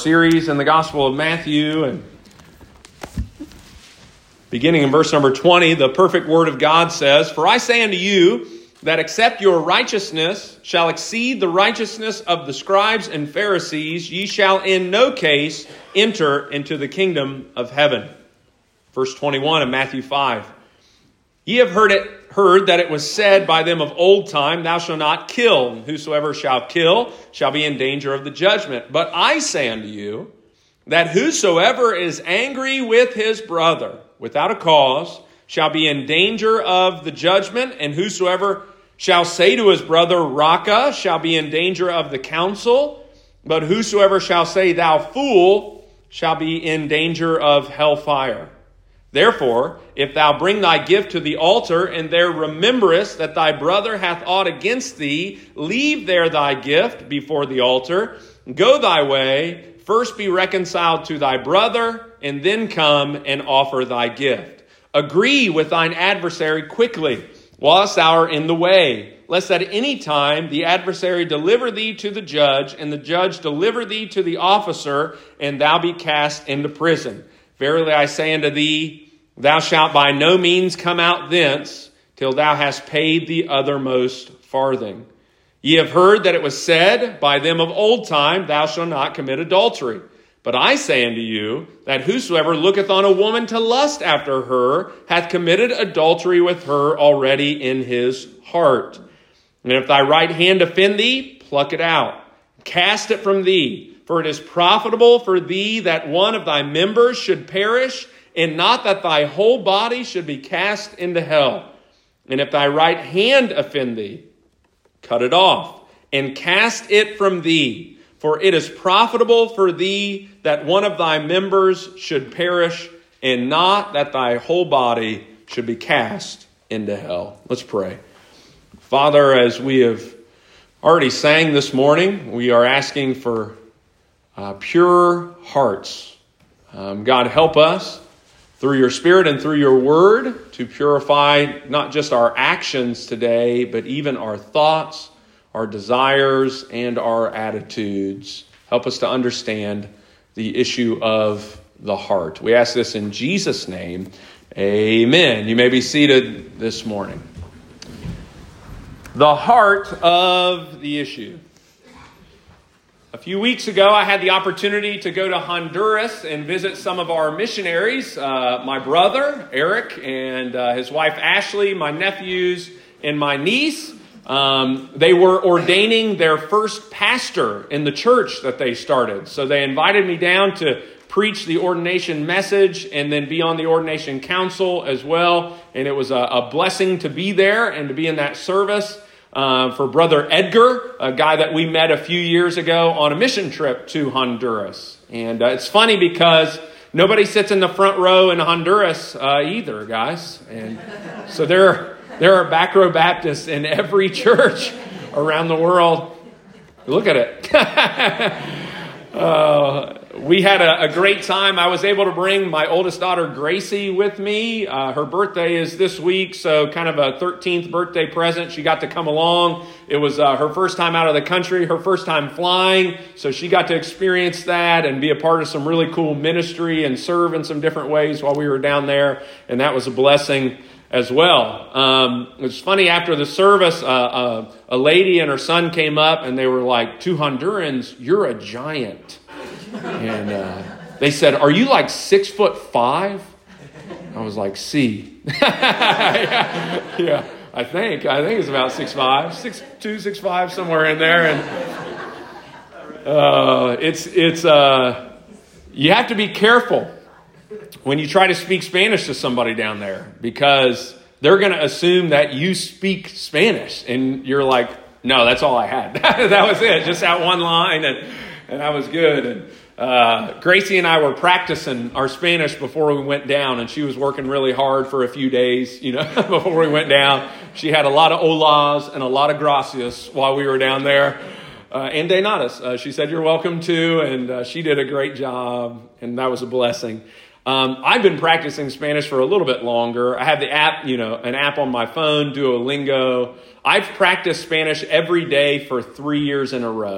series in the Gospel of Matthew, and beginning in verse number 20, the perfect word of God says, "For I say unto you, that except your righteousness shall exceed the righteousness of the scribes and Pharisees, ye shall in no case enter into the kingdom of heaven." Verse 21 of Matthew 5. "Ye have heard that it was said by them of old time, Thou shalt not kill, and whosoever shall kill shall be in danger of the judgment. But I say unto you, that whosoever is angry with his brother without a cause shall be in danger of the judgment, and whosoever shall say to his brother, Raca, shall be in danger of the council. But whosoever shall say, Thou fool, shall be in danger of hellfire. Therefore, if thou bring thy gift to the altar, and there rememberest that thy brother hath aught against thee, leave there thy gift before the altar, go thy way, first be reconciled to thy brother, and then come and offer thy gift. Agree with thine adversary quickly, whilst thou art in the way, lest at any time the adversary deliver thee to the judge, and the judge deliver thee to the officer, and thou be cast into prison. Verily I say unto thee, thou shalt by no means come out thence, till thou hast paid the othermost farthing. Ye have heard that it was said by them of old time, Thou shalt not commit adultery. But I say unto you, that whosoever looketh on a woman to lust after her, hath committed adultery with her already in his heart. And if thy right hand offend thee, pluck it out, cast it from thee. For it is profitable for thee that one of thy members should perish, and not that thy whole body should be cast into hell. And if thy right hand offend thee, cut it off, and cast it from thee. For it is profitable for thee that one of thy members should perish, and not that thy whole body should be cast into hell." Let's pray. Father, as we have already sang this morning, we are asking for pure hearts. God, help us through your Spirit and through your word to purify not just our actions today, but even our thoughts, our desires, and our attitudes. Help us to understand the issue of the heart. We ask this in Jesus' name. Amen. You may be seated this morning. The heart of the issue. A few weeks ago, I had the opportunity to go to Honduras and visit some of our missionaries. My brother, Eric, and his wife, Ashley, my nephews, and my niece. They were ordaining their first pastor in the church that they started. So they invited me down to preach the ordination message and then be on the ordination council as well. And it was a blessing to be there and to be in that service. For Brother Edgar, a guy that we met a few years ago on a mission trip to Honduras. And it's funny because nobody sits in the front row in Honduras either, guys. And so there are back row Baptists in every church around the world. Look at it. We had a great time. I was able to bring my oldest daughter, Gracie, with me. Her birthday is this week, so kind of a 13th birthday present. She got to come along. It was her first time out of the country, her first time flying, so she got to experience that and be a part of some really cool ministry and serve in some different ways while we were down there, and that was a blessing as well. It was funny, after the service, a lady and her son came up, and they were like, "To Hondurans, you're a giant." And they said, "Are you like 6'5"? I was like, "See." yeah, I think it's about 6'5", 6'2", 6'5", somewhere in there. And it's you have to be careful when you try to speak Spanish to somebody down there, because they're going to assume that you speak Spanish, and you're like, "No, that's all I had." That was it, just that one line, and I was good. And Gracie and I were practicing our Spanish before we went down, and she was working really hard for a few days, before we went down. She had a lot of holas and a lot of gracias while we were down there. And de nadas. She said, "You're welcome to," and she did a great job, and that was a blessing. I've been practicing Spanish for a little bit longer. I have the app, an app on my phone, Duolingo. I've practiced Spanish every day for 3 years in a row.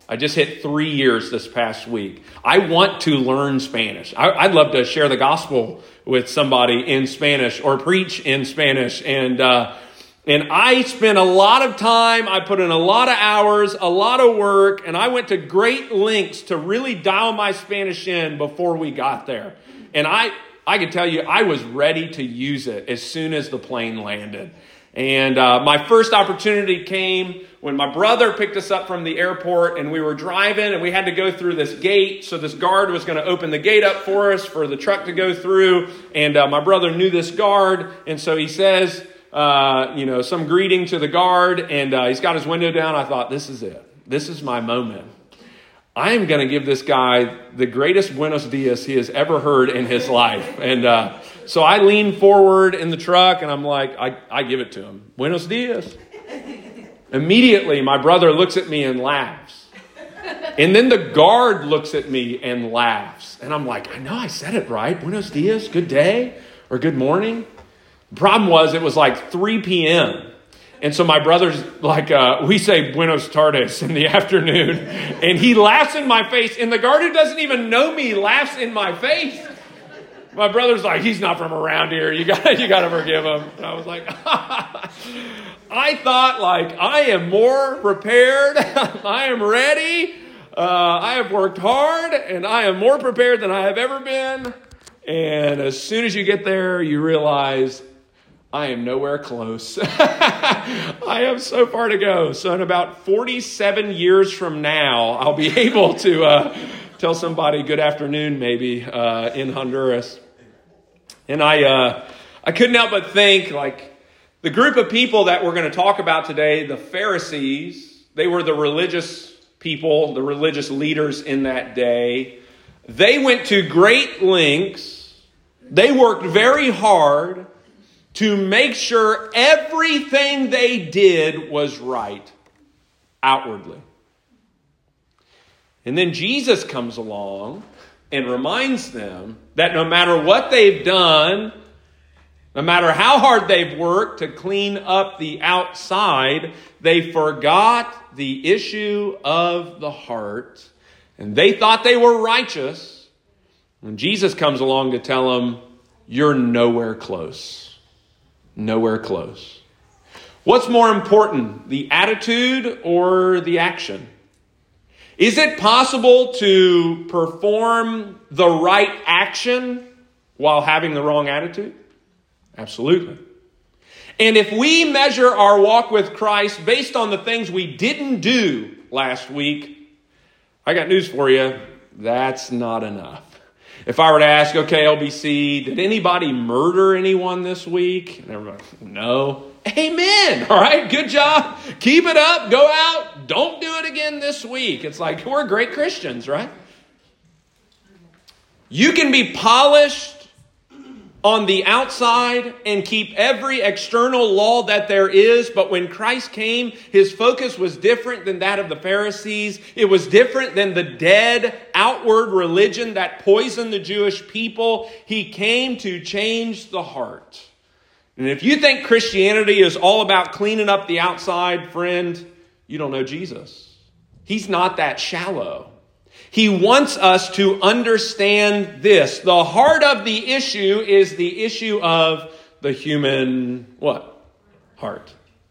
I just hit 3 years this past week. I want to learn Spanish. I'd love to share the gospel with somebody in Spanish or preach in Spanish. And I spent a lot of time, I put in a lot of hours, a lot of work, and I went to great lengths to really dial my Spanish in before we got there. And I can tell you, I was ready to use it as soon as the plane landed. And my first opportunity came when my brother picked us up from the airport, and we were driving, and we had to go through this gate. So this guard was going to open the gate up for us for the truck to go through. And my brother knew this guard, and so he says, some greeting to the guard, and he's got his window down. I thought, this is it. This is my moment. I am going to give this guy the greatest buenos dias he has ever heard in his life. And so I lean forward in the truck, and I'm like, I give it to him. Buenos dias. Immediately, my brother looks at me and laughs. And then the guard looks at me and laughs. And I'm like, I know I said it right. Buenos dias, good day, or good morning. The problem was it was like 3 p.m. And so my brother's like, we say buenos tardes in the afternoon. And he laughs in my face. And the guard who doesn't even know me laughs in my face. My brother's like, he's not from around here. You got to forgive him. And I was like, I thought, like, I am more prepared. I am ready. I have worked hard, and I am more prepared than I have ever been. And as soon as you get there, you realize I am nowhere close. I have so far to go. So in about 47 years from now, I'll be able to tell somebody good afternoon, maybe, in Honduras. And I couldn't help but think, like, the group of people that we're going to talk about today, the Pharisees, they were the religious people, the religious leaders in that day. They went to great lengths. They worked very hard to make sure everything they did was right outwardly. And then Jesus comes along and reminds them that no matter what they've done, no matter how hard they've worked to clean up the outside, they forgot the issue of the heart. And they thought they were righteous. And Jesus comes along to tell them, you're nowhere close. Nowhere close. What's more important, the attitude or the action? Is it possible to perform the right action while having the wrong attitude? Absolutely. And if we measure our walk with Christ based on the things we didn't do last week, I got news for you. That's not enough. If I were to ask, okay, LBC, did anybody murder anyone this week? And everybody, no. Amen. All right, good job. Keep it up. Go out. Don't do it again this week. It's like, we're great Christians, right? You can be polished on the outside and keep every external law that there is. But when Christ came, his focus was different than that of the Pharisees. It was different than the dead outward religion that poisoned the Jewish people. He came to change the heart. And if you think Christianity is all about cleaning up the outside, friend, you don't know Jesus. He's not that shallow. He wants us to understand this. The heart of the issue is the issue of the human, what? Heart.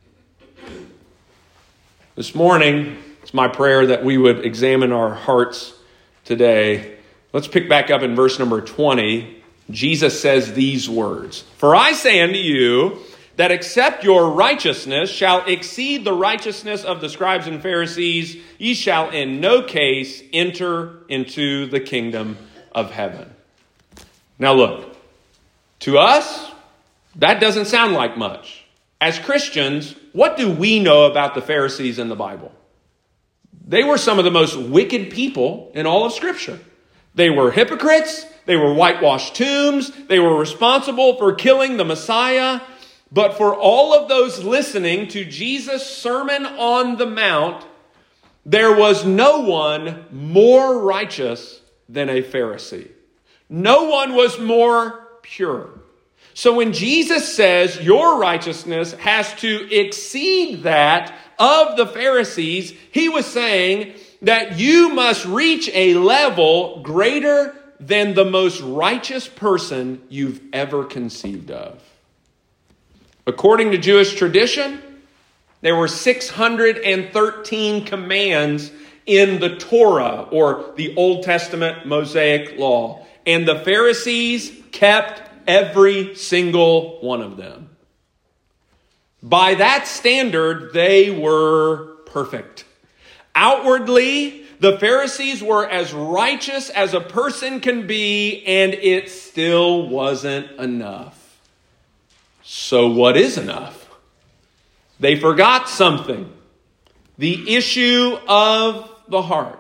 This morning, it's my prayer that we would examine our hearts today. Let's pick back up in verse number 20. Jesus says these words, "For I say unto you, that except your righteousness shall exceed the righteousness of the scribes and Pharisees, ye shall in no case enter into the kingdom of heaven." Now look, to us, that doesn't sound like much. As Christians, what do we know about the Pharisees in the Bible? They were some of the most wicked people in all of Scripture. They were hypocrites. They were whitewashed tombs. They were responsible for killing the Messiah. But for all of those listening to Jesus' Sermon on the Mount, there was no one more righteous than a Pharisee. No one was more pure. So when Jesus says your righteousness has to exceed that of the Pharisees, he was saying that you must reach a level greater than the most righteous person you've ever conceived of. According to Jewish tradition, there were 613 commands in the Torah, or the Old Testament Mosaic Law. And the Pharisees kept every single one of them. By that standard, they were perfect. Outwardly, the Pharisees were as righteous as a person can be, and it still wasn't enough. So what is enough? They forgot something. The issue of the heart.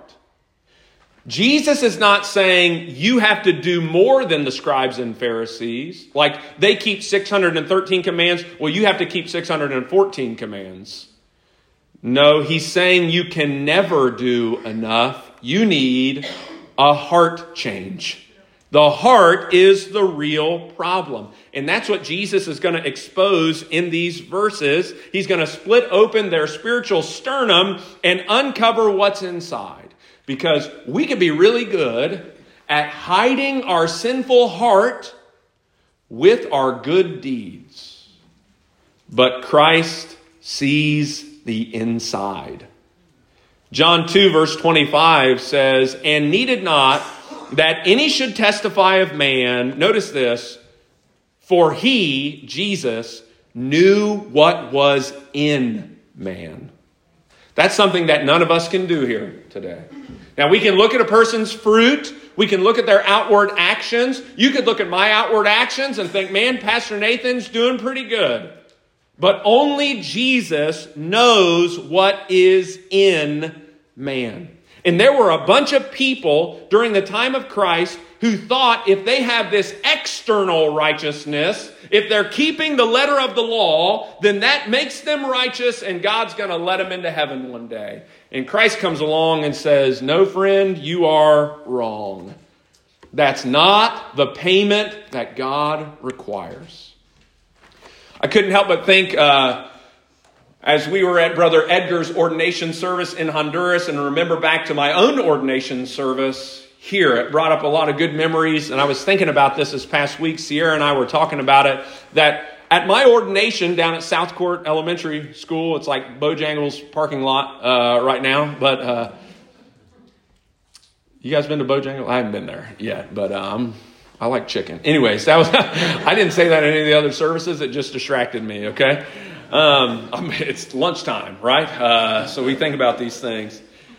Jesus is not saying you have to do more than the scribes and Pharisees. Like they keep 613 commands. Well, you have to keep 614 commands. No, he's saying you can never do enough. You need a heart change. The heart is the real problem. And that's what Jesus is going to expose in these verses. He's going to split open their spiritual sternum and uncover what's inside. Because we could be really good at hiding our sinful heart with our good deeds. But Christ sees the inside. John 2 verse 25 says, "And needed not that any should testify of man," notice this, "for he," Jesus, "knew what was in man." That's something that none of us can do here today. Now, we can look at a person's fruit. We can look at their outward actions. You could look at my outward actions and think, man, Pastor Nathan's doing pretty good. But only Jesus knows what is in man. And there were a bunch of people during the time of Christ who thought if they have this external righteousness, if they're keeping the letter of the law, then that makes them righteous and God's going to let them into heaven one day. And Christ comes along and says, no, friend, you are wrong. That's not the payment that God requires. I couldn't help but think, as we were at Brother Edgar's ordination service in Honduras, and remember back to my own ordination service here, it brought up a lot of good memories. And I was thinking about this past week. Sierra and I were talking about it, that at my ordination down at South Court Elementary School, it's like Bojangles parking lot right now. But you guys been to Bojangles? I haven't been there yet, but I like chicken. Anyways, that was I didn't say that in any of the other services. It just distracted me, okay? It's lunchtime, right? So we think about these things.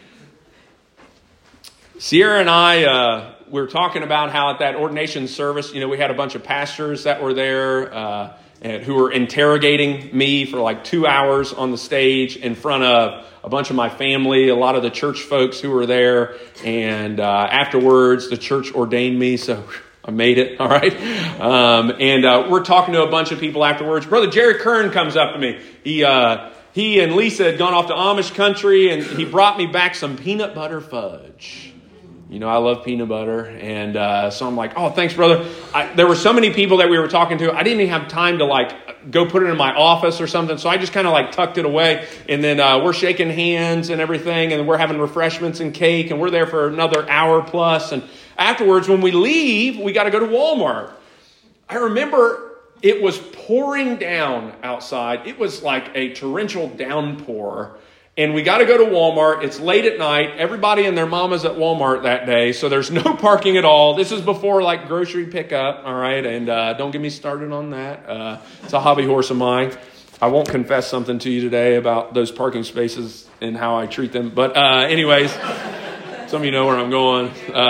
Sierra and I, we were talking about how at that ordination service, we had a bunch of pastors that were there and who were interrogating me for like 2 hours on the stage in front of a bunch of my family, a lot of the church folks who were there. And afterwards, the church ordained me, so I made it, all right? And we're talking to a bunch of people afterwards. Brother Jerry Kern comes up to me. He and Lisa had gone off to Amish country, and he brought me back some peanut butter fudge. I love peanut butter. And so I'm like, oh, thanks, brother. There were so many people that we were talking to. I didn't even have time to go put it in my office or something. So I just kind of tucked it away. And then we're shaking hands and everything. And we're having refreshments and cake. And we're there for another hour plus. And afterwards, when we leave, we got to go to Walmart. I remember it was pouring down outside. It was like a torrential downpour. And we got to go to Walmart. It's late at night. Everybody and their mama's at Walmart that day. So there's no parking at all. This is before grocery pickup. All right. And don't get me started on that. It's a hobby horse of mine. I won't confess something to you today about those parking spaces and how I treat them. But anyways, some of you know where I'm going.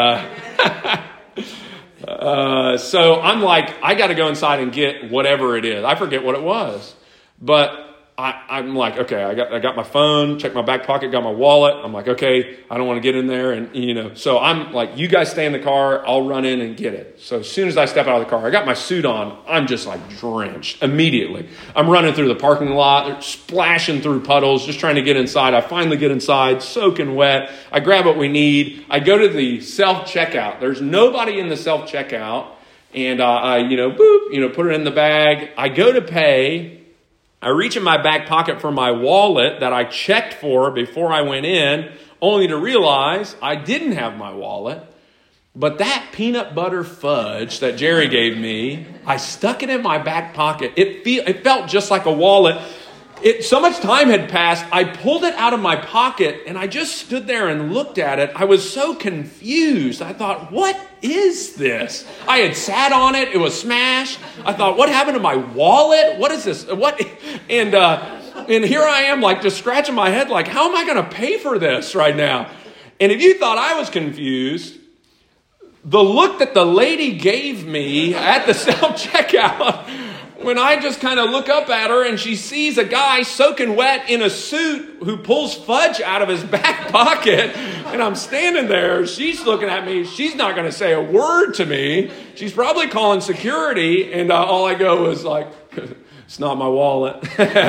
So I'm I got to go inside and get whatever it is. I forget what it was. But I'm like, okay, I got my phone, checked my back pocket, got my wallet. I'm like, okay, I don't want to get in there. And, so I'm like, you guys stay in the car. I'll run in and get it. So as soon as I step out of the car, I got my suit on. I'm just drenched immediately. I'm running through the parking lot, splashing through puddles, just trying to get inside. I finally get inside, soaking wet. I grab what we need. I go to the self-checkout. There's nobody in the self-checkout. And I, put it in the bag. I go to pay. I reach in my back pocket for my wallet that I checked for before I went in, only to realize I didn't have my wallet. But that peanut butter fudge that Jerry gave me, I stuck it in my back pocket. It felt just like a wallet. So much time had passed, I pulled it out of my pocket and I just stood there and looked at it. I was so confused. I thought, what is this? I had sat on it. It was smashed. I thought, what happened to my wallet? What is this? What? And here I am, like, just scratching my head, like, how am I going to pay for this right now? And if you thought I was confused, the look that the lady gave me at the self-checkout, when I just kind of look up at her and she sees a guy soaking wet in a suit who pulls fudge out of his back pocket, and I'm standing there, she's looking at me. She's not going to say a word to me. She's probably calling security, and all I go is like, it's not my wallet.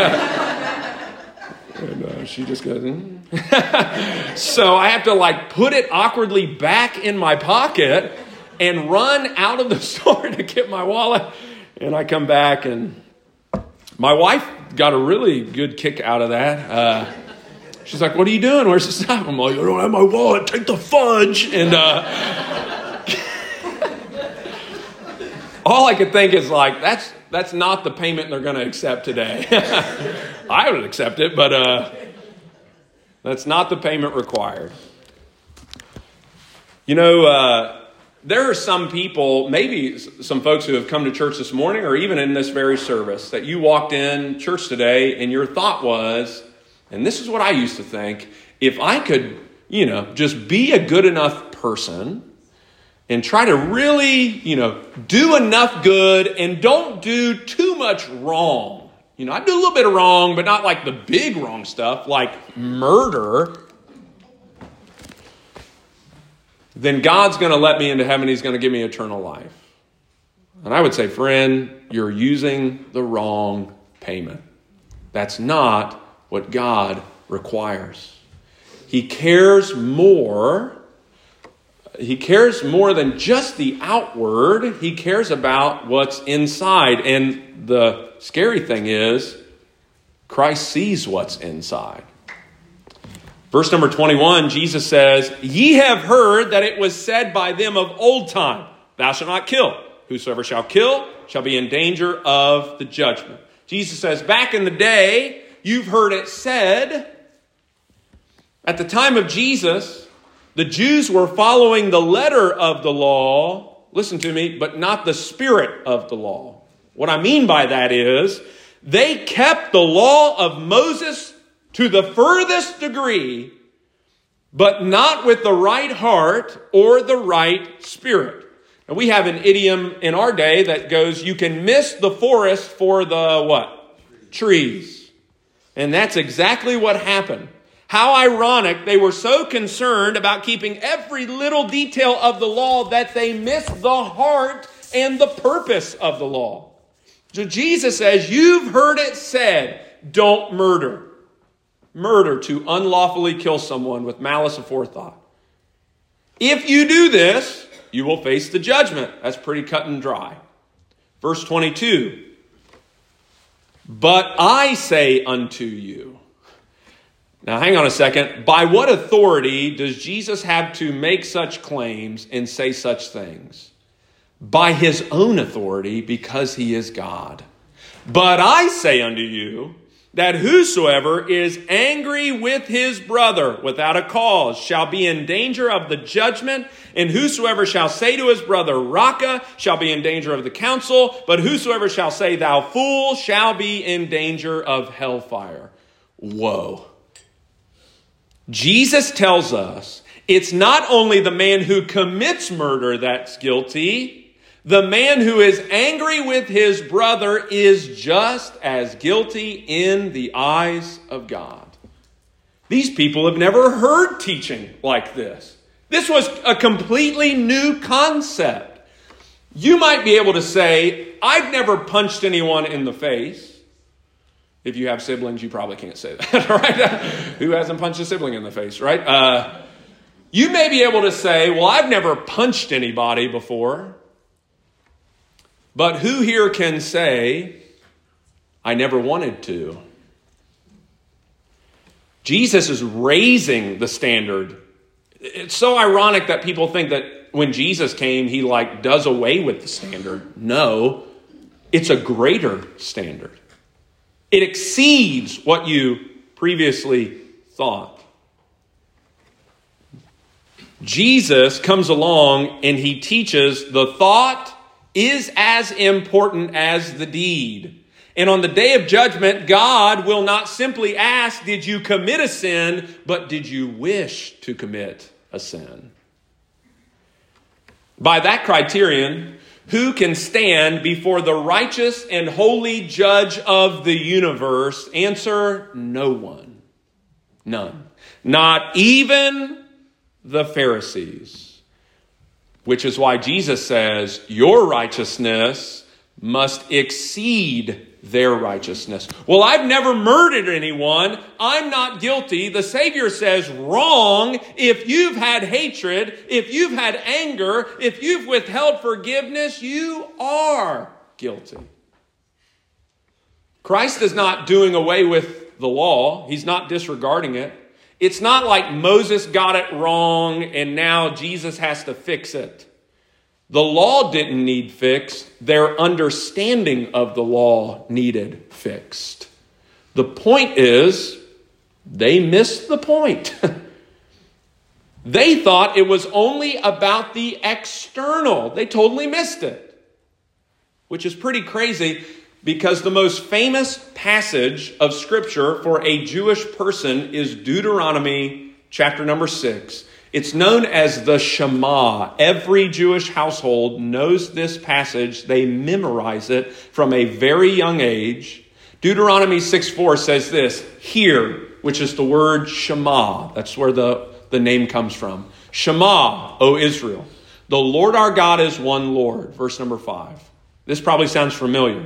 And she just goes, So I have to like put it awkwardly back in my pocket and run out of the store to get my wallet. And I come back, and my wife got a really good kick out of that. She's like, what are you doing? Where's the stuff? I'm like, I don't have my wallet. Take the fudge. And all I could think is like, that's not the payment they're going to accept today. I would accept it, but that's not the payment required. You know, there are some people, maybe some folks who have come to church this morning or even in this very service, that you walked in church today and your thought was, and this is what I used to think, if I could, just be a good enough person and try to really, do enough good and don't do too much wrong. I do a little bit of wrong, but not like the big wrong stuff, like murder. Then God's going to let me into heaven. He's going to give me eternal life. And I would say, friend, you're using the wrong payment. That's not what God requires. He cares more. He cares more than just the outward. He cares about what's inside. And the scary thing is, Christ sees what's inside. Verse number 21, Jesus says, ye have heard that it was said by them of old time, thou shalt not kill. Whosoever shall kill shall be in danger of the judgment. Jesus says, back in the day, you've heard it said. At the time of Jesus, the Jews were following the letter of the law, listen to me, but not the spirit of the law. What I mean by that is, they kept the law of Moses to the furthest degree, but not with the right heart or the right spirit. And we have an idiom in our day that goes, you can miss the forest for the what? Trees. And that's exactly what happened. How ironic, they were so concerned about keeping every little detail of the law that they missed the heart and the purpose of the law. So Jesus says, you've heard it said, don't murder. Murder, to unlawfully kill someone with malice aforethought. If you do this, you will face the judgment. That's pretty cut and dry. Verse 22. But I say unto you. Now hang on a second. By what authority does Jesus have to make such claims and say such things? By his own authority, because he is God. But I say unto you, that whosoever is angry with his brother without a cause shall be in danger of the judgment, and whosoever shall say to his brother, Raca, shall be in danger of the council, but whosoever shall say, thou fool, shall be in danger of hellfire. Whoa. Jesus tells us it's not only the man who commits murder that's guilty. The man who is angry with his brother is just as guilty in the eyes of God. These people have never heard teaching like this. This was a completely new concept. You might be able to say, I've never punched anyone in the face. If you have siblings, you probably can't say that, right? Who hasn't punched a sibling in the face, right? You may be able to say, well, I've never punched anybody before. But who here can say, I never wanted to. Jesus is raising the standard. It's so ironic that people think that when Jesus came, he does away with the standard. No, it's a greater standard. It exceeds what you previously thought. Jesus comes along and he teaches the thought is as important as the deed. And on the day of judgment, God will not simply ask, did you commit a sin, but did you wish to commit a sin? By that criterion, who can stand before the righteous and holy judge of the universe? Answer, no one. None. Not even the Pharisees. Which is why Jesus says, your righteousness must exceed their righteousness. Well, I've never murdered anyone. I'm not guilty. The Savior says, wrong. If you've had hatred, if you've had anger, if you've withheld forgiveness, you are guilty. Christ is not doing away with the law. He's not disregarding it. It's not like Moses got it wrong and now Jesus has to fix it. The law didn't need fixed. Their understanding of the law needed fixed. The point is, they missed the point. They thought it was only about the external. They totally missed it. Which is pretty crazy because the most famous passage of Scripture for a Jewish person is Deuteronomy chapter number 6. It's known as the Shema. Every Jewish household knows this passage. They memorize it from a very young age. Deuteronomy 6:4 says this, hear, which is the word Shema. That's where the name comes from. Shema, O Israel, the Lord our God is one Lord. Verse number 5. This probably sounds familiar.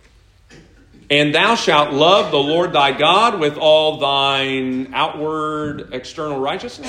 And thou shalt love the Lord thy God with all thine outward external righteousness.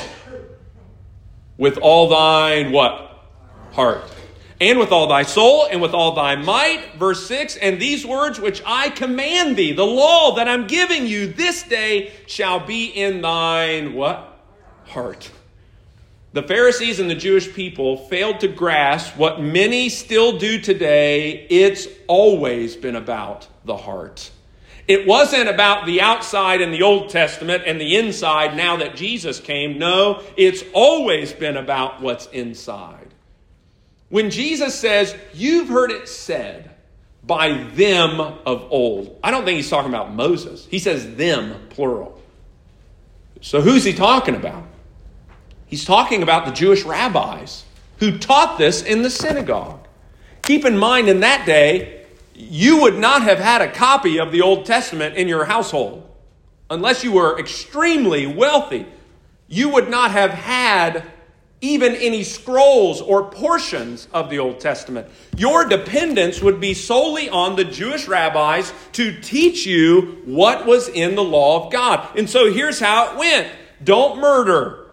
With all thine what? Heart. And with all thy soul and with all thy might. Verse 6, and these words which I command thee, the law that I'm giving you this day shall be in thine what? Heart. The Pharisees and the Jewish people failed to grasp what many still do today. It's always been about the heart. It wasn't about the outside in the Old Testament and the inside now that Jesus came. No, it's always been about what's inside. When Jesus says, you've heard it said by them of old. I don't think he's talking about Moses. He says them, plural. So who's he talking about? He's talking about the Jewish rabbis who taught this in the synagogue. Keep in mind, in that day, you would not have had a copy of the Old Testament in your household unless you were extremely wealthy. You would not have had even any scrolls or portions of the Old Testament. Your dependence would be solely on the Jewish rabbis to teach you what was in the law of God. And so here's how it went. Don't murder.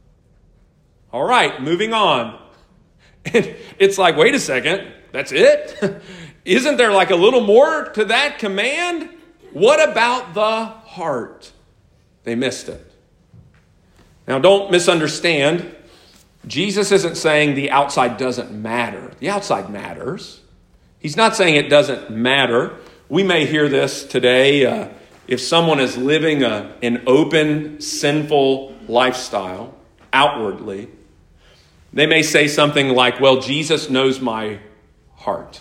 All right, moving on. And it's like, wait a second, that's it? Isn't there like a little more to that command? What about the heart? They missed it. Now, don't misunderstand. Jesus isn't saying the outside doesn't matter. The outside matters. He's not saying it doesn't matter. We may hear this today. If someone is living an open, sinful lifestyle outwardly, they may say something like, well, Jesus knows my heart.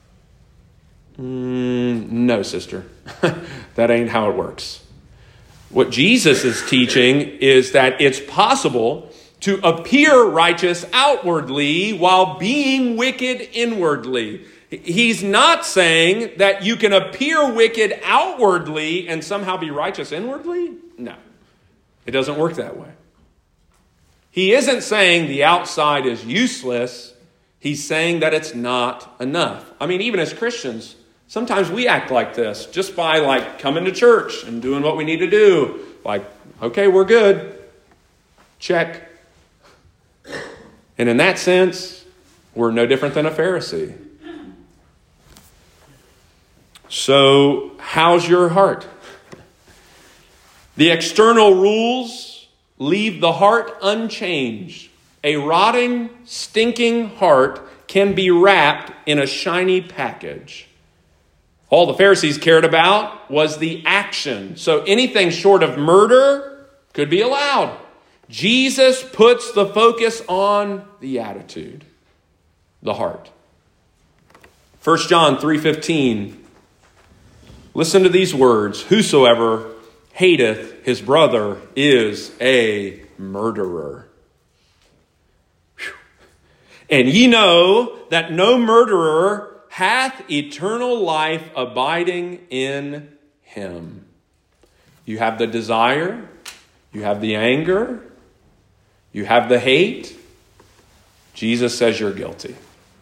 No, sister. That ain't how it works. What Jesus is teaching is that it's possible to appear righteous outwardly while being wicked inwardly. He's not saying that you can appear wicked outwardly and somehow be righteous inwardly. No, it doesn't work that way. He isn't saying the outside is useless. He's saying that it's not enough. I mean, even as Christians, sometimes we act like this just by coming to church and doing what we need to do. Okay, we're good. Check. And in that sense, we're no different than a Pharisee. So, how's your heart? The external rules leave the heart unchanged. A rotting, stinking heart can be wrapped in a shiny package. All the Pharisees cared about was the action. So anything short of murder could be allowed. Jesus puts the focus on the attitude, the heart. 1 John 3:15. Listen to these words. Whosoever hateth his brother is a murderer. Whew. And ye know that no murderer hath eternal life abiding in him. You have the desire, you have the anger, you have the hate. Jesus says you're guilty.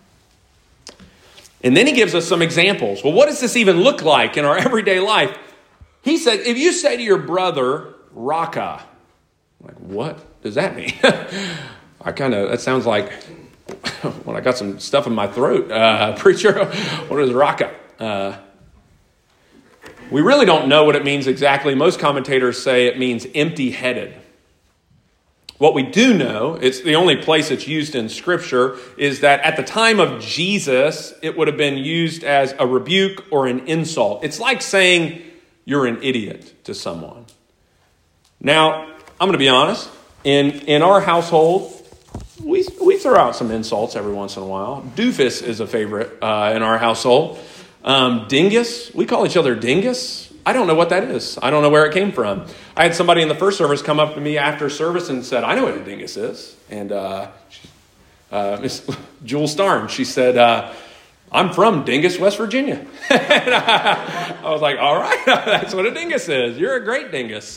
And then he gives us some examples. Well, what does this even look like in our everyday life? He said, if you say to your brother, Raka, like, what does that mean? That sounds like when I got some stuff in my throat. Preacher, what is Raka? We really don't know what it means exactly. Most commentators say it means empty-headed. What we do know, it's the only place it's used in Scripture, is that at the time of Jesus, it would have been used as a rebuke or an insult. It's like saying you're an idiot to someone. Now, I'm going to be honest. In our household, we throw out some insults every once in a while. Doofus is a favorite in our household. Dingus, we call each other dingus. I don't know what that is. I don't know where it came from. I had somebody in the first service come up to me after service and said, I know what a dingus is. And Miss Jewel Starn, she said, I'm from Dingus, West Virginia. And I was like, all right, that's what a dingus is. You're a great dingus.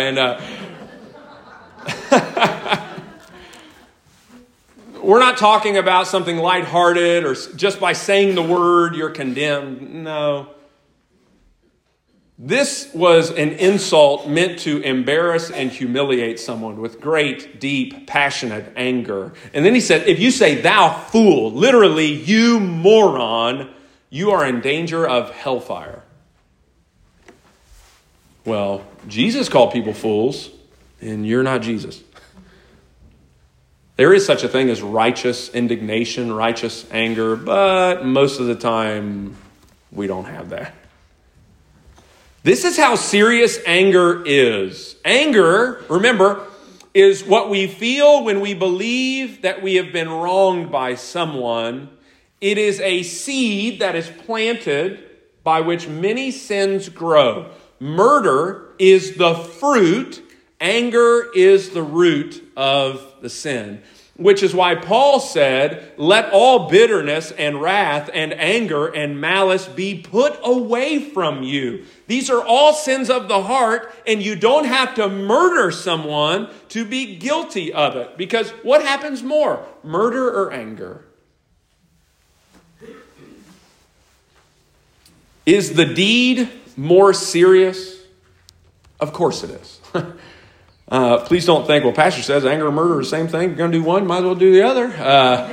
We're not talking about something lighthearted or just by saying the word you're condemned. No. This was an insult meant to embarrass and humiliate someone with great, deep, passionate anger. And then he said, if you say, thou fool, literally, you moron, you are in danger of hellfire. Well, Jesus called people fools, and you're not Jesus. There is such a thing as righteous indignation, righteous anger, but most of the time, we don't have that. This is how serious anger is. Anger, remember, is what we feel when we believe that we have been wronged by someone. It is a seed that is planted by which many sins grow. Murder is the fruit. Anger is the root of the sin. Which is why Paul said, let all bitterness and wrath and anger and malice be put away from you. These are all sins of the heart, and you don't have to murder someone to be guilty of it. Because what happens more, murder or anger? Is the deed more serious? Of course it is. Please don't think, well, Pastor says anger and murder are the same thing. You're going to do one, might as well do the other.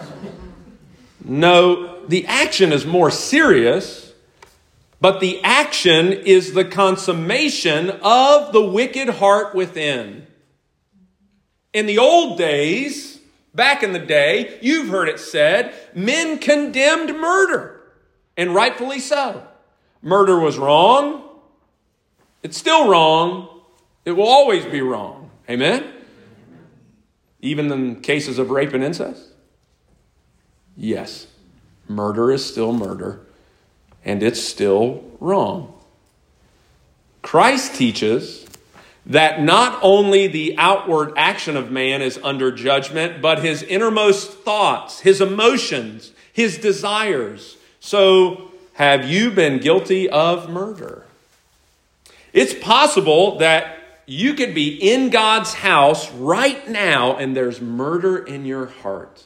No, the action is more serious, but the action is the consummation of the wicked heart within. In the old days, back in the day, you've heard it said, men condemned murder, and rightfully so. Murder was wrong. It's still wrong. It will always be wrong. Amen? Even in cases of rape and incest? Yes. Murder is still murder, and it's still wrong. Christ teaches that not only the outward action of man is under judgment, but his innermost thoughts, his emotions, his desires. So, have you been guilty of murder? It's possible that you could be in God's house right now and there's murder in your heart.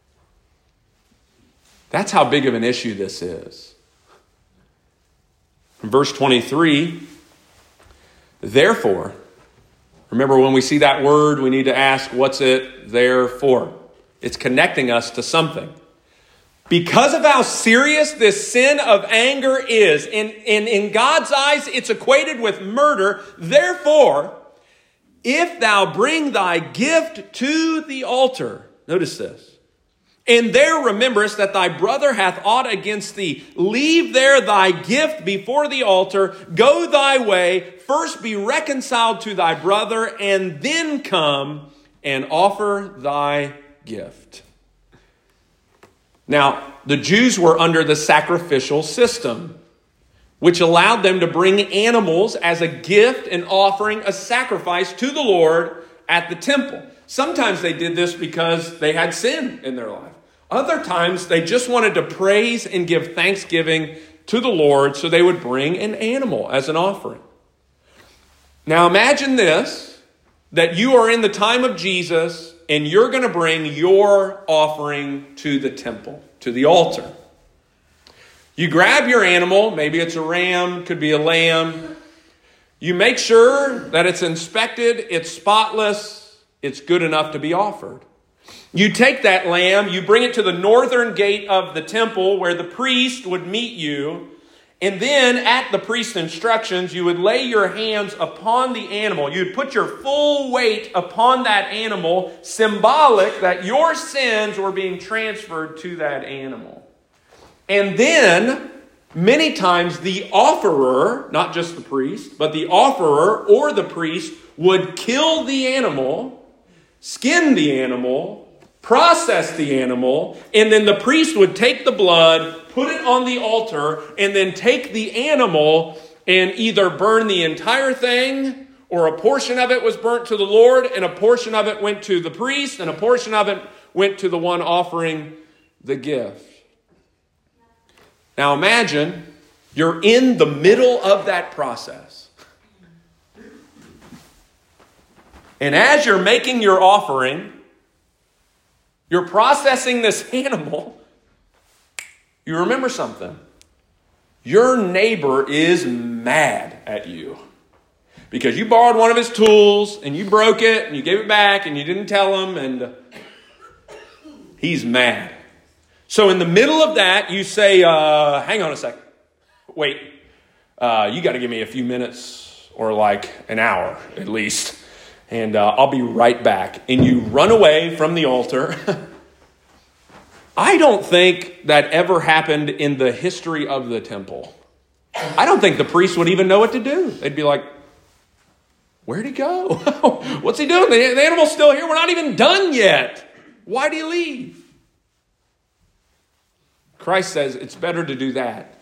That's how big of an issue this is. In verse 23, therefore, remember when we see that word, we need to ask, what's it there for? It's connecting us to something. Because of how serious this sin of anger is, and in God's eyes it's equated with murder, therefore, if thou bring thy gift to the altar, notice this, and there rememberest that thy brother hath aught against thee, leave there thy gift before the altar, go thy way, first be reconciled to thy brother, and then come and offer thy gift. Now, the Jews were under the sacrificial system, which allowed them to bring animals as a gift and offering a sacrifice to the Lord at the temple. Sometimes they did this because they had sin in their life. Other times they just wanted to praise and give thanksgiving to the Lord, so they would bring an animal as an offering. Now imagine this, that you are in the time of Jesus and you're going to bring your offering to the temple, to the altar. You grab your animal, maybe it's a ram, could be a lamb. You make sure that it's inspected, it's spotless, it's good enough to be offered. You take that lamb, you bring it to the northern gate of the temple where the priest would meet you. And then at the priest's instructions, you would lay your hands upon the animal. You'd put your full weight upon that animal, symbolic that your sins were being transferred to that animal. And then, many times, the offerer, not just the priest, but the offerer or the priest would kill the animal, skin the animal, process the animal, and then the priest would take the blood, put it on the altar, and then take the animal and either burn the entire thing, or a portion of it was burnt to the Lord, and a portion of it went to the priest, and a portion of it went to the one offering the gift. Now imagine you're in the middle of that process. And as you're making your offering, you're processing this animal, you remember something. Your neighbor is mad at you because you borrowed one of his tools and you broke it and you gave it back and you didn't tell him, and he's mad. So in the middle of that, you say, hang on a second. Wait, you got to give me a few minutes or like an hour at least. And I'll be right back. And you run away from the altar. I don't think that ever happened in the history of the temple. I don't think the priest would even know what to do. They'd be like, where'd he go? What's he doing? The animal's still here. We're not even done yet. Why'd he leave? Christ says it's better to do that.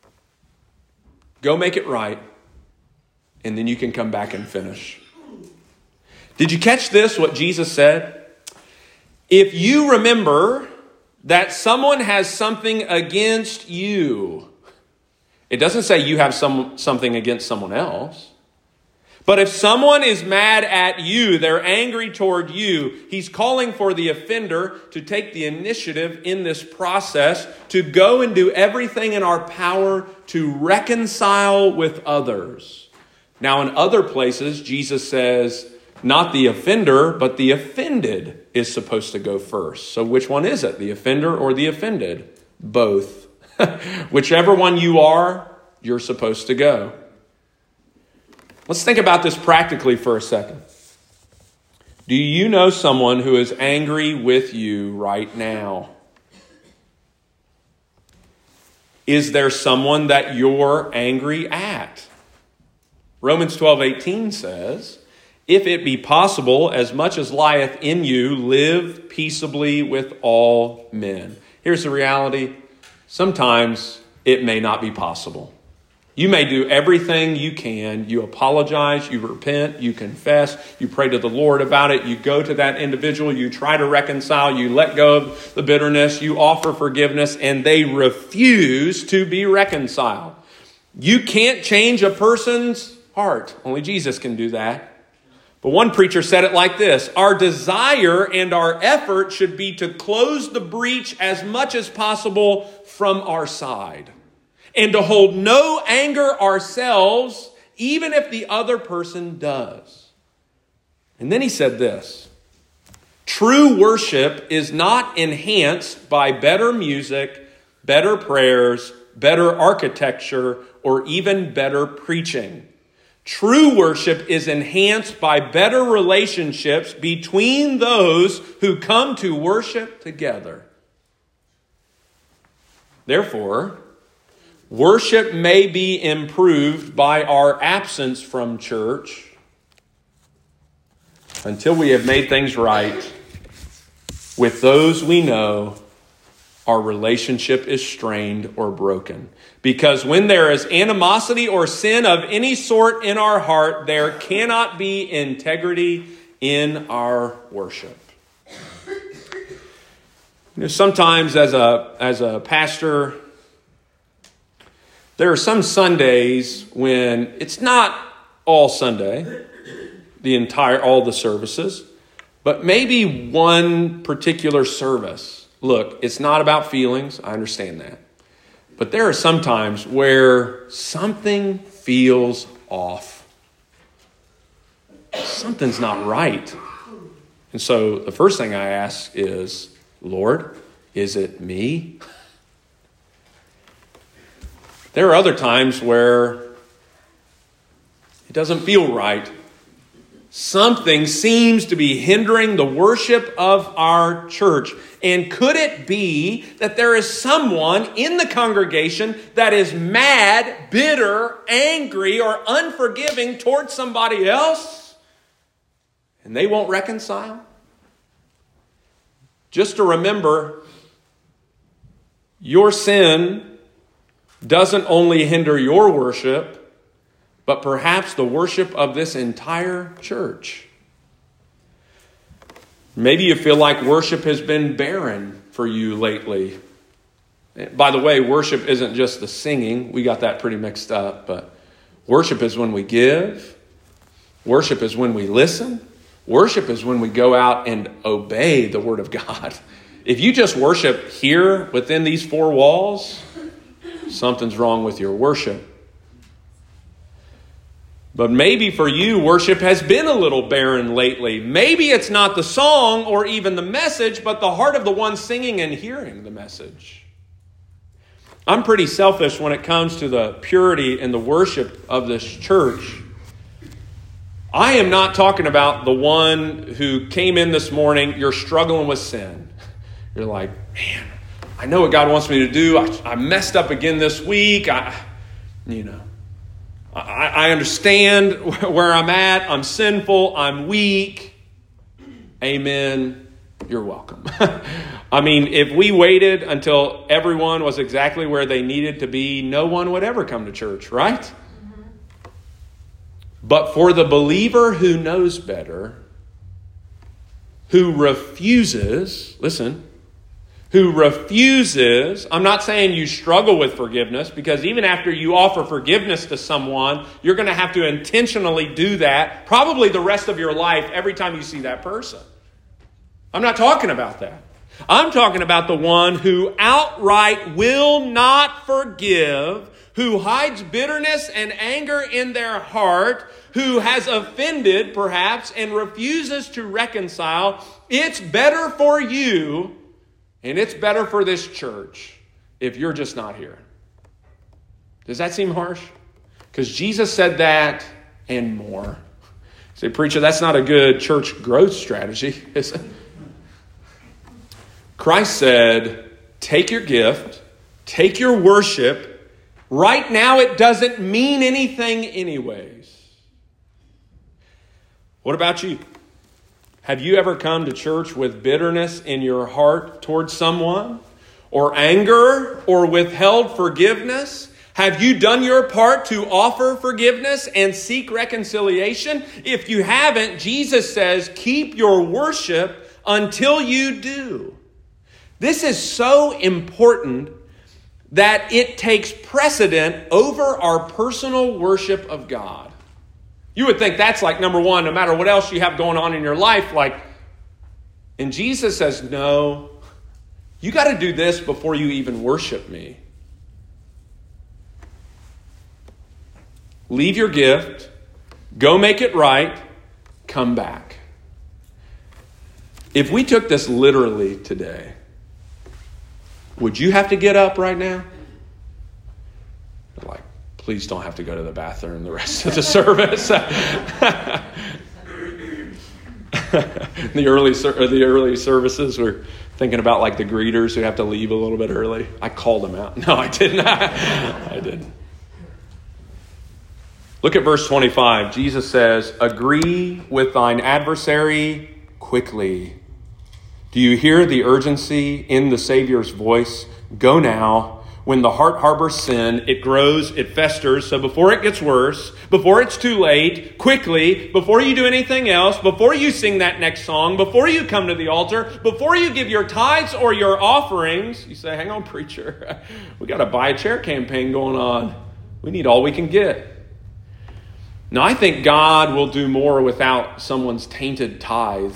Go make it right. And then you can come back and finish. Did you catch this, what Jesus said? If you remember that someone has something against you, it doesn't say you have something against someone else. But if someone is mad at you, they're angry toward you, he's calling for the offender to take the initiative in this process, to go and do everything in our power to reconcile with others. Now, in other places, Jesus says, not the offender, but the offended is supposed to go first. So which one is it? The offender or the offended? Both. Whichever one you are, you're supposed to go. Let's think about this practically for a second. Do you know someone who is angry with you right now? Is there someone that you're angry at? Romans 12:18 says, if it be possible, as much as lieth in you, live peaceably with all men. Here's the reality. Sometimes it may not be possible. You may do everything you can. You apologize, you repent, you confess, you pray to the Lord about it. You go to that individual, you try to reconcile, you let go of the bitterness, you offer forgiveness, and they refuse to be reconciled. You can't change a person's heart. Only Jesus can do that. But one preacher said it like this: our desire and our effort should be to close the breach as much as possible from our side, and to hold no anger ourselves, even if the other person does. And then he said this: True worship is not enhanced by better music, better prayers, better architecture, or even better preaching. True worship is enhanced by better relationships between those who come to worship together. Therefore, worship may be improved by our absence from church until we have made things right with those we know our relationship is strained or broken. Because when there is animosity or sin of any sort in our heart, there cannot be integrity in our worship. Sometimes as a pastor, there are some Sundays when it's not all Sunday, all the services, but maybe one particular service. Look, it's not about feelings. I understand that. But there are some times where something feels off. Something's not right. And so the first thing I ask is, Lord, is it me? There are other times where it doesn't feel right. Something seems to be hindering the worship of our church. And could it be that there is someone in the congregation that is mad, bitter, angry, or unforgiving towards somebody else, and they won't reconcile? Just to remember, your sin doesn't only hinder your worship, but perhaps the worship of this entire church. Maybe you feel like worship has been barren for you lately. By the way, worship isn't just the singing. We got that pretty mixed up. But worship is when we give. Worship is when we listen. Worship is when we go out and obey the Word of God. If you just worship here within these four walls, something's wrong with your worship. But maybe for you, worship has been a little barren lately. Maybe it's not the song or even the message, but the heart of the one singing and hearing the message. I'm pretty selfish when it comes to the purity and the worship of this church. I am not talking about the one who came in this morning, you're struggling with sin. You're like, man, I know what God wants me to do. I messed up again this week. I understand where I'm at. I'm sinful. I'm weak. Amen. You're welcome. I mean, if we waited until everyone was exactly where they needed to be, no one would ever come to church, right? Mm-hmm. But for the believer who knows better, who refuses, I'm not saying you struggle with forgiveness, because even after you offer forgiveness to someone, you're going to have to intentionally do that probably the rest of your life every time you see that person. I'm not talking about that. I'm talking about the one who outright will not forgive, who hides bitterness and anger in their heart, who has offended perhaps and refuses to reconcile. It's better for you and it's better for this church if you're just not here. Does that seem harsh? Because Jesus said that and more. Say, preacher, that's not a good church growth strategy, is it? Christ said, take your gift, take your worship. Right now it doesn't mean anything anyways. What about you? Have you ever come to church with bitterness in your heart towards someone? Or anger? Or withheld forgiveness? Have you done your part to offer forgiveness and seek reconciliation? If you haven't, Jesus says, keep your worship until you do. This is so important that it takes precedent over our personal worship of God. You would think that's like number one, no matter what else you have going on in your life. And Jesus says, no, you got to do this before you even worship me. Leave your gift, go make it right, come back. If we took this literally today, would you have to get up right now? Like, please don't have to go to the bathroom the rest of the service. The early services were thinking about like the greeters who have to leave a little bit early. I called them out. No, I didn't. I didn't. Look at verse 25. Jesus says, "Agree with thine adversary quickly." Do you hear the urgency in the Savior's voice? Go now. When the heart harbors sin, it grows, it festers. So before it gets worse, before it's too late, quickly, before you do anything else, before you sing that next song, before you come to the altar, before you give your tithes or your offerings, you say, hang on, preacher, we got a buy a chair campaign going on. We need all we can get. Now, I think God will do more without someone's tainted tithe.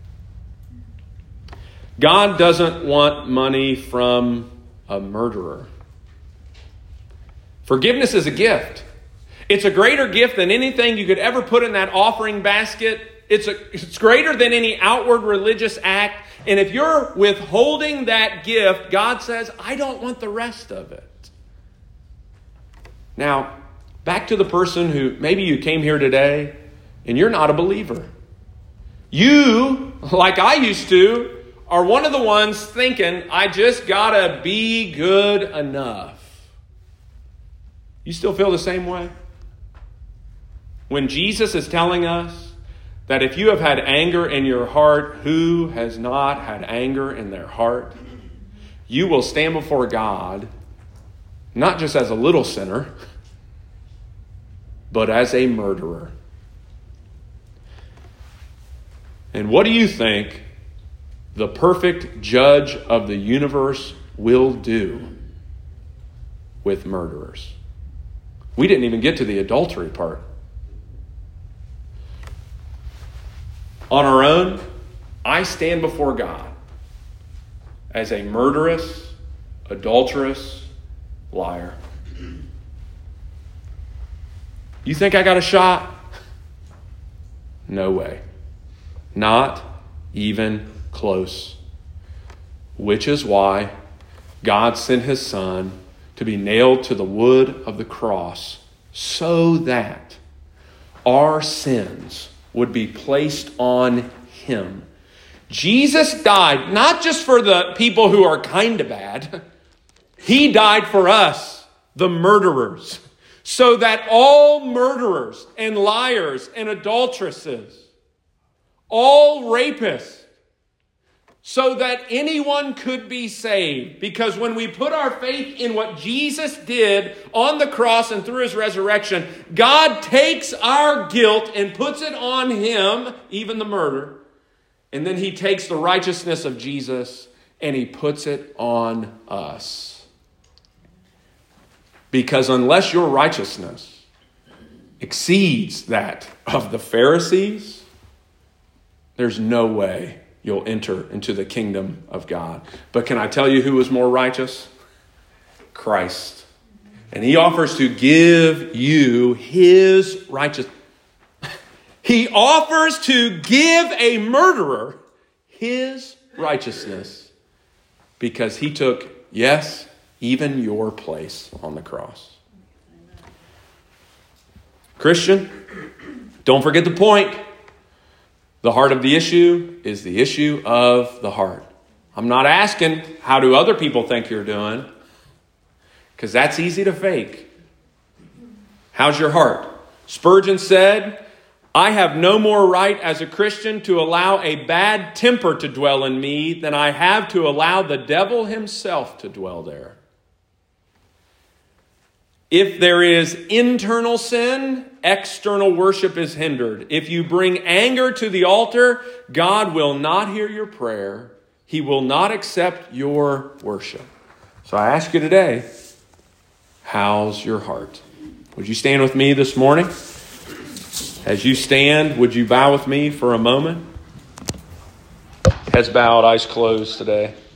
God doesn't want money from a murderer. Forgiveness is a gift. It's a greater gift than anything you could ever put in that offering basket. It's greater than any outward religious act. And if you're withholding that gift, God says, I don't want the rest of it. Now, back to the person who maybe you came here today and you're not a believer. You, like I used to, are one of the ones thinking, I just gotta be good enough. You still feel the same way? When Jesus is telling us that if you have had anger in your heart, who has not had anger in their heart? You will stand before God, not just as a little sinner, but as a murderer. And what do you think the perfect judge of the universe will do with murderers? We didn't even get to the adultery part. On our own, I stand before God as a murderous, adulterous liar. You think I got a shot? No way. Not even close. Which is why God sent his Son to be nailed to the wood of the cross so that our sins would be placed on him. Jesus died not just for the people who are kind of bad. He died for us, the murderers, so that all murderers and liars and adulteresses, all rapists, so that anyone could be saved. Because when we put our faith in what Jesus did on the cross and through his resurrection, God takes our guilt and puts it on him, even the murder. And then he takes the righteousness of Jesus and he puts it on us. Because unless your righteousness exceeds that of the Pharisees, there's no way you'll enter into the kingdom of God. But can I tell you who was more righteous? Christ. And he offers to give you his righteousness. He offers to give a murderer his righteousness because he took, yes, even your place on the cross. Christian, don't forget the point. The heart of the issue is the issue of the heart. I'm not asking, how do other people think you're doing? Because that's easy to fake. How's your heart? Spurgeon said, I have no more right as a Christian to allow a bad temper to dwell in me than I have to allow the devil himself to dwell there. If there is internal sin, external worship is hindered. If you bring anger to the altar, God will not hear your prayer. He will not accept your worship. So I ask you today, how's your heart? Would you stand with me this morning? As you stand, would you bow with me for a moment? Heads bowed, eyes closed today.